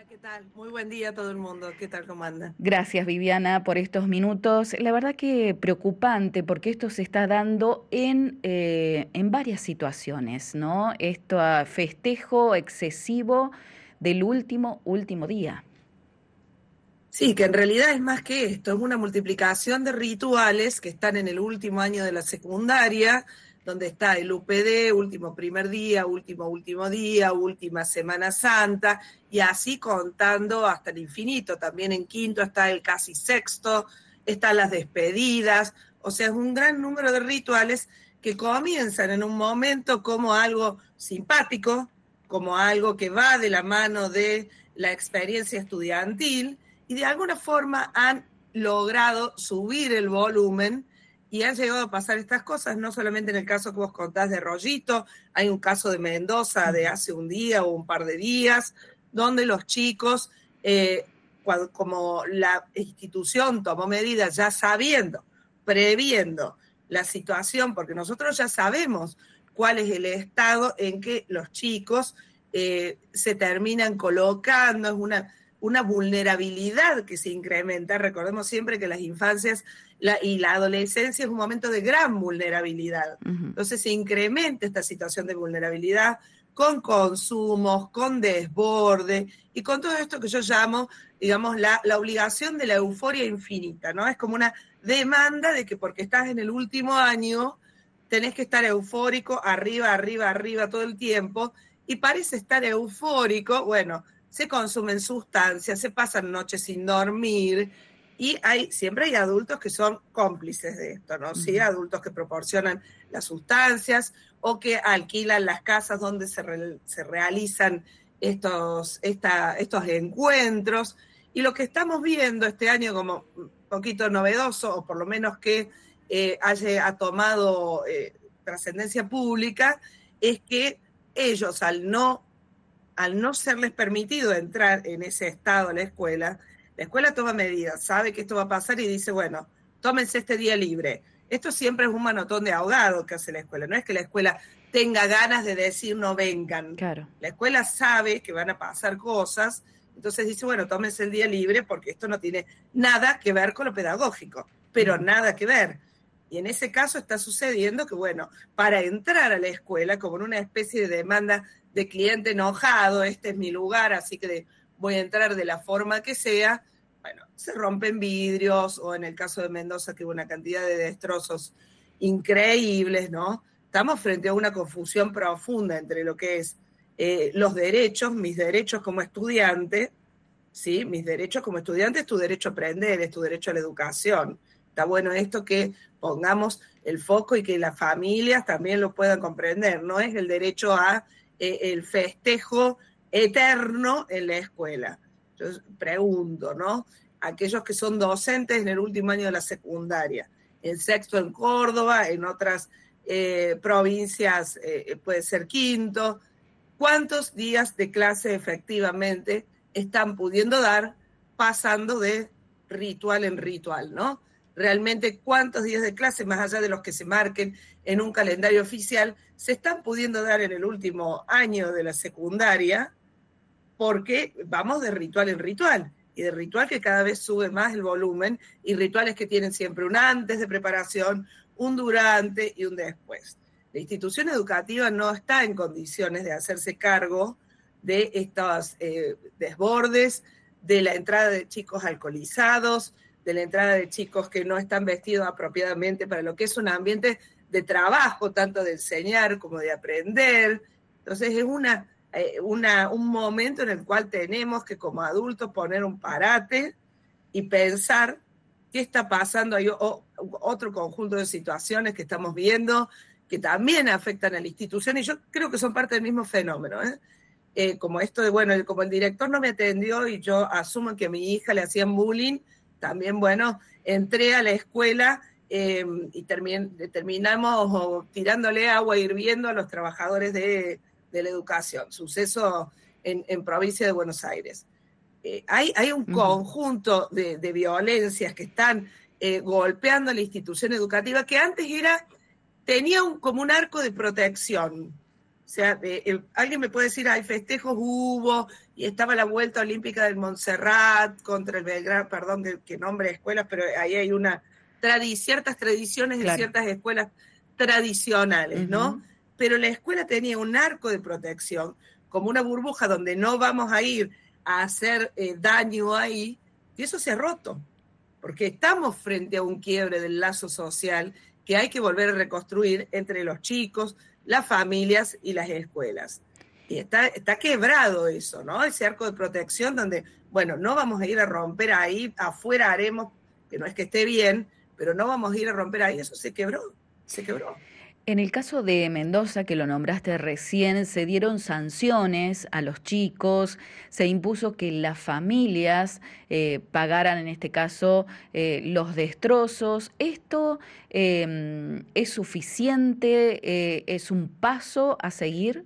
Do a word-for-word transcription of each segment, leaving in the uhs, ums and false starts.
¿qué tal? Muy buen día a todo el mundo. ¿Qué tal, cómo anda? Gracias, Viviana, por estos minutos. La verdad que preocupante porque esto se está dando en, eh, en varias situaciones, ¿no? Esto a festejo excesivo del último, último día. Sí, que en realidad es más que esto, es una multiplicación de rituales que están en el último año de la secundaria, donde está el U P D, último primer día, último último día, última Semana Santa, y así contando hasta el infinito. También en quinto está el casi sexto, están las despedidas, o sea, es un gran número de rituales que comienzan en un momento como algo simpático, como algo que va de la mano de la experiencia estudiantil, y de alguna forma han logrado subir el volumen y han llegado a pasar estas cosas, no solamente en el caso que vos contás de Rollito, hay un caso de Mendoza de hace un día o un par de días, donde los chicos, eh, cuando, como la institución tomó medidas ya sabiendo, previendo la situación, porque nosotros ya sabemos cuál es el estado en que los chicos eh, se terminan colocando, es una una vulnerabilidad que se incrementa. Recordemos siempre que las infancias la, y la adolescencia es un momento de gran vulnerabilidad. Ujú. Entonces se incrementa esta situación de vulnerabilidad con consumos, con desborde y con todo esto que yo llamo, digamos, la, la obligación de la euforia infinita, ¿no? Es como una demanda de que porque estás en el último año tenés que estar eufórico, arriba, arriba, arriba todo el tiempo, y parece estar eufórico, bueno, se consumen sustancias, se pasan noches sin dormir, y hay, siempre hay adultos que son cómplices de esto, ¿no? Sí, Ujú. adultos que proporcionan las sustancias o que alquilan las casas donde se, re, se realizan estos, esta, estos encuentros. Y lo que estamos viendo este año como un poquito novedoso, o por lo menos que eh, haya ha tomado eh, trascendencia pública, es que ellos al no al no serles permitido entrar en ese estado a la escuela, la escuela toma medidas, sabe que esto va a pasar y dice, bueno, tómense este día libre. Esto siempre es un manotón de ahogado que hace la escuela, no es que la escuela tenga ganas de decir no vengan. Claro. La escuela sabe que van a pasar cosas, entonces dice, bueno, tómense el día libre porque esto no tiene nada que ver con lo pedagógico, pero Ujú. nada que ver. Y en ese caso está sucediendo que, bueno, para entrar a la escuela, como en una especie de demanda de cliente enojado, este es mi lugar, así que de, voy a entrar de la forma que sea, bueno, se rompen vidrios, o en el caso de Mendoza, que hubo una cantidad de destrozos increíbles, ¿no? Estamos frente a una confusión profunda entre lo que es eh, los derechos, mis derechos como estudiante, ¿sí? Mis derechos como estudiante es tu derecho a aprender, es tu derecho a la educación. Está bueno esto que pongamos el foco y que las familias también lo puedan comprender, no es el derecho a eh, el festejo eterno en la escuela. Yo pregunto, ¿no? Aquellos que son docentes en el último año de la secundaria, en sexto en Córdoba, en otras eh, provincias eh, puede ser quinto, ¿cuántos días de clase efectivamente están pudiendo dar pasando de ritual en ritual, ¿no? Realmente cuántos días de clase, más allá de los que se marquen en un calendario oficial, se están pudiendo dar en el último año de la secundaria, porque vamos de ritual en ritual, y de ritual que cada vez sube más el volumen, y rituales que tienen siempre un antes de preparación, un durante y un después. La institución educativa no está en condiciones de hacerse cargo de estos eh, desbordes, de la entrada de chicos alcoholizados, de la entrada de chicos que no están vestidos apropiadamente para lo que es un ambiente de trabajo, tanto de enseñar como de aprender. Entonces es una, eh, una, un momento en el cual tenemos que como adultos poner un parate y pensar qué está pasando. Hay o, otro conjunto de situaciones que estamos viendo que también afectan a la institución, y yo creo que son parte del mismo fenómeno, ¿eh? Eh, como esto de, bueno, como el director no me atendió y yo asumo que a mi hija le hacían bullying, también, bueno, entré a la escuela eh, y termin, terminamos tirándole agua hirviendo a los trabajadores de, de la educación. Suceso en, en provincia de Buenos Aires. Eh, hay, hay un Ujú. conjunto de, de violencias que están eh, golpeando a la institución educativa que antes era, tenía un, como un arco de protección. O sea, de, el, alguien me puede decir, hay festejos hubo y estaba la Vuelta Olímpica del Montserrat contra el Belgrano, perdón que, que nombre de escuelas, pero ahí hay una tradi- ciertas tradiciones Claro. de ciertas escuelas tradicionales, Uh-huh. ¿no? Pero la escuela tenía un arco de protección, como una burbuja donde no vamos a ir a hacer eh, daño ahí, y eso se ha roto, porque estamos frente a un quiebre del lazo social que hay que volver a reconstruir entre los chicos, las familias y las escuelas. Y está, está quebrado eso, ¿no? Ese arco de protección donde, bueno, no vamos a ir a romper ahí, afuera haremos, que no es que esté bien, pero no vamos a ir a romper ahí, eso se quebró, se quebró. En el caso de Mendoza, que lo nombraste recién, se dieron sanciones a los chicos, se impuso que las familias eh, pagaran, en este caso, eh, los destrozos. ¿Esto eh, es suficiente? Eh, ¿Es un paso a seguir?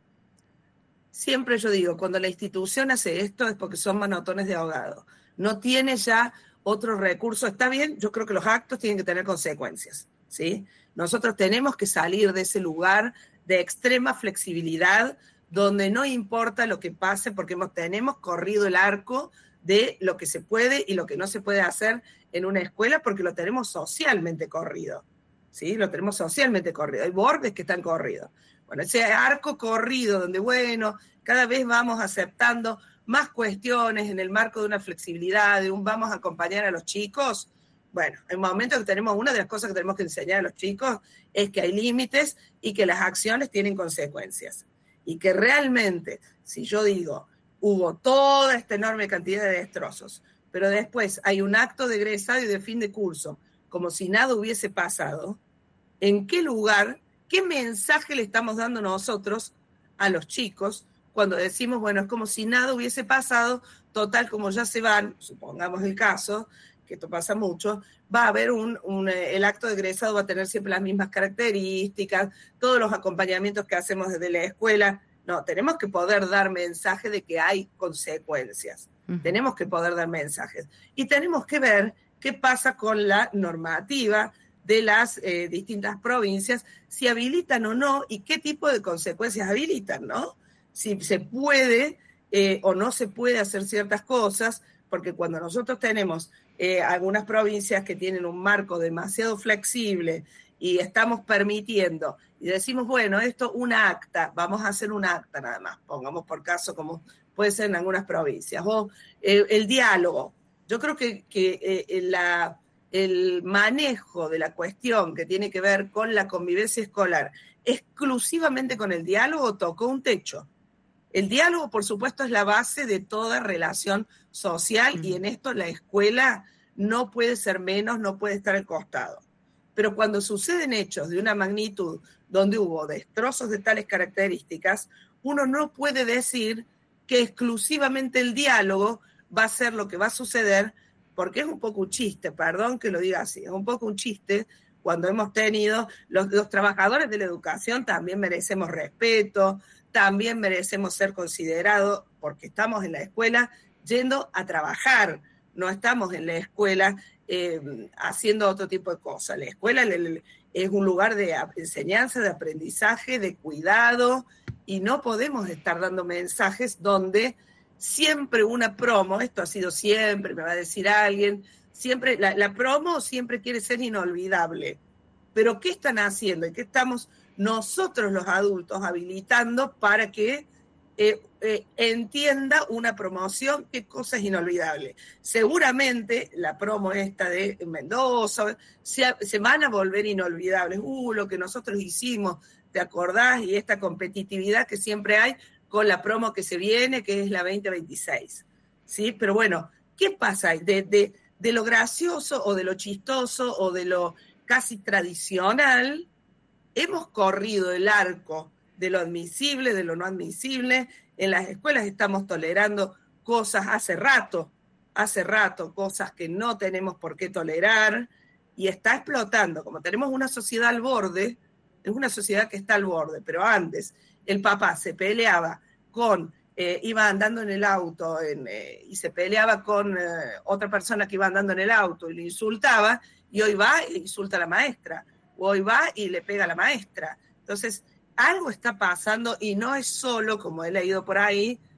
Siempre yo digo, cuando la institución hace esto es porque son manotones de ahogado. No tiene ya otro recurso. Está bien, yo creo que los actos tienen que tener consecuencias, ¿sí? Nosotros tenemos que salir de ese lugar de extrema flexibilidad donde no importa lo que pase porque hemos, tenemos corrido el arco de lo que se puede y lo que no se puede hacer en una escuela porque lo tenemos socialmente corrido, ¿sí? Lo tenemos socialmente corrido. Hay bordes que están corridos. Bueno, ese arco corrido donde, bueno, cada vez vamos aceptando más cuestiones en el marco de una flexibilidad, de un vamos a acompañar a los chicos. Bueno, en el momento que tenemos, una de las cosas que tenemos que enseñar a los chicos es que hay límites y que las acciones tienen consecuencias. Y que realmente, si yo digo, hubo toda esta enorme cantidad de destrozos, pero después hay un acto de egresado y de fin de curso, como si nada hubiese pasado, ¿en qué lugar, qué mensaje le estamos dando nosotros a los chicos cuando decimos, bueno, es como si nada hubiese pasado, total, como ya se van, supongamos el caso, que esto pasa mucho, va a haber un, un, el acto de egresado va a tener siempre las mismas características, todos los acompañamientos que hacemos desde la escuela. No, tenemos que poder dar mensaje de que hay consecuencias. Uh-huh. Tenemos que poder dar mensajes. Y tenemos que ver qué pasa con la normativa de las eh, distintas provincias, si habilitan o no y qué tipo de consecuencias habilitan, ¿no? Si se puede eh, o no se puede hacer ciertas cosas, porque cuando nosotros tenemos eh, algunas provincias que tienen un marco demasiado flexible y estamos permitiendo, y decimos, bueno, esto un acta, vamos a hacer un acta nada más, pongamos por caso como puede ser en algunas provincias, o eh, el diálogo. Yo creo que, que eh, la, el manejo de la cuestión que tiene que ver con la convivencia escolar exclusivamente con el diálogo tocó un techo. El diálogo, por supuesto, es la base de toda relación social y en esto la escuela no puede ser menos, no puede estar al costado. Pero cuando suceden hechos de una magnitud donde hubo destrozos de tales características, uno no puede decir que exclusivamente el diálogo va a ser lo que va a suceder, porque es un poco un chiste, perdón que lo diga así, es un poco un chiste cuando hemos tenido, los, los trabajadores de la educación también merecemos respeto, también merecemos ser considerados porque estamos en la escuela yendo a trabajar, no estamos en la escuela eh, haciendo otro tipo de cosas. La escuela es un lugar de enseñanza, de aprendizaje, de cuidado, y no podemos estar dando mensajes donde siempre una promo, esto ha sido siempre, me va a decir alguien, siempre la, la promo siempre quiere ser inolvidable. Pero ¿qué están haciendo? ¿Y qué estamos nosotros los adultos habilitando para que eh, eh, entienda una promoción qué cosa es inolvidable? Seguramente la promo esta de Mendoza se, se van a volver inolvidables. Uh, lo que nosotros hicimos, ¿te acordás? Y esta competitividad que siempre hay con la promo que se viene, que es la veinte veintiséis. ¿Sí? Pero bueno, ¿qué pasa? De, de, de lo gracioso o de lo chistoso o de lo casi tradicional, hemos corrido el arco de lo admisible, de lo no admisible. En las escuelas estamos tolerando cosas hace rato, hace rato, cosas que no tenemos por qué tolerar, y está explotando. Como tenemos una sociedad al borde, es una sociedad que está al borde, pero antes el papá se peleaba con, eh, iba andando en el auto en, eh, y se peleaba con eh, otra persona que iba andando en el auto y le insultaba, y hoy va e insulta a la maestra, o hoy va y le pega a la maestra. Entonces, algo está pasando y no es solo, como he leído por ahí,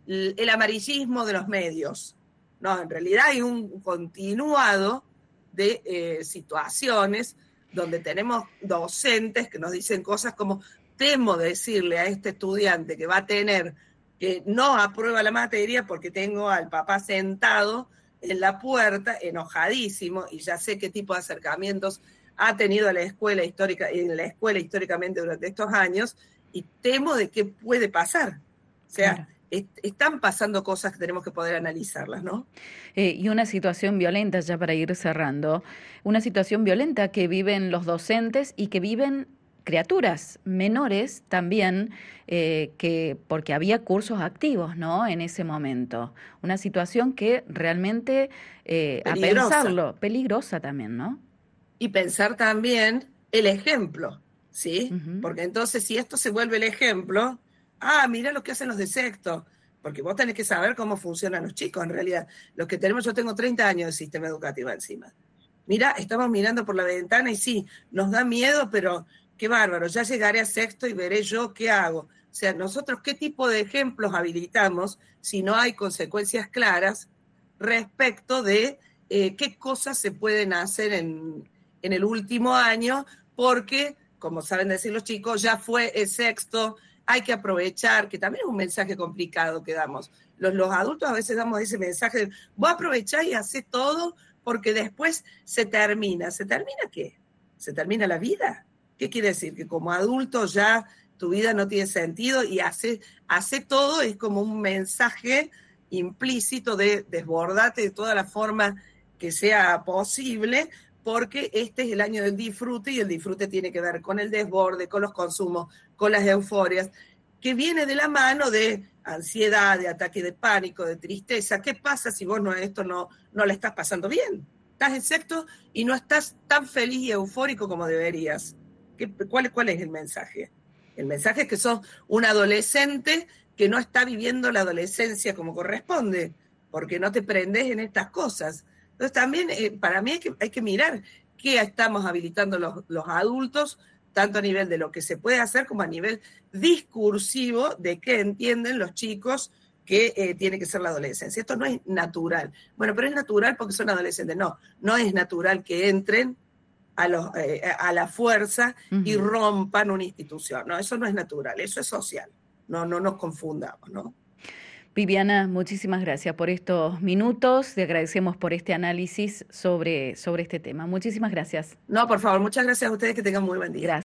el amarillismo de los medios. No, en realidad hay un continuado de eh, situaciones donde tenemos docentes que nos dicen cosas como: temo decirle a este estudiante que va a tener, que no aprueba la materia porque tengo al papá sentado en la puerta, enojadísimo, y ya sé qué tipo de acercamientos ha tenido a la escuela histórica, en la escuela históricamente durante estos años, y temo de qué puede pasar. O sea, claro, est están pasando cosas que tenemos que poder analizarlas, ¿no? Eh, y una situación violenta, ya para ir cerrando, una situación violenta que viven los docentes y que viven criaturas menores también, eh, que porque había cursos activos, ¿no? En ese momento. Una situación que realmente, eh, a pensarlo, peligrosa también, ¿no? Y pensar también el ejemplo, ¿sí? Uh-huh. Porque entonces, si esto se vuelve el ejemplo, ah, mira lo que hacen los de sexto, porque vos tenés que saber cómo funcionan los chicos, en realidad. Los que tenemos, yo tengo treinta años de sistema educativo encima. Mira, estamos mirando por la ventana y sí, nos da miedo, pero qué bárbaro, ya llegaré a sexto y veré yo qué hago. O sea, nosotros qué tipo de ejemplos habilitamos si no hay consecuencias claras respecto de eh, qué cosas se pueden hacer en, en el último año, porque, como saben decir los chicos, ya fue el sexto, hay que aprovechar, que también es un mensaje complicado que damos. Los, los adultos a veces damos ese mensaje de: vos aprovechá y hacé todo porque después se termina. ¿Se termina qué? ¿Se termina la vida? ¿Qué quiere decir? Que como adulto ya tu vida no tiene sentido y hace, hace todo, es como un mensaje implícito de desbordate de toda la forma que sea posible, porque este es el año del disfrute y el disfrute tiene que ver con el desborde, con los consumos, con las euforias, que viene de la mano de ansiedad, de ataque de pánico, de tristeza. ¿Qué pasa si vos no, esto no, no le estás pasando bien? Estás en sexto y no estás tan feliz y eufórico como deberías. ¿Qué, cuál, ¿Cuál es el mensaje? El mensaje es que sos un adolescente que no está viviendo la adolescencia como corresponde, porque no te prendes en estas cosas. Entonces también eh, para mí hay que, hay que mirar qué estamos habilitando los, los adultos, tanto a nivel de lo que se puede hacer como a nivel discursivo de qué entienden los chicos que eh, tiene que ser la adolescencia. Esto no es natural. Bueno, pero es natural porque son adolescentes. No, no es natural que entren a, los, eh, a la fuerza uh-huh. y rompan una institución. No, eso no es natural, eso es social. No, no nos confundamos, ¿no? Viviana, muchísimas gracias por estos minutos. Te agradecemos por este análisis sobre, sobre este tema. Muchísimas gracias. No, por favor, muchas gracias a ustedes, que tengan muy buen día. Gracias.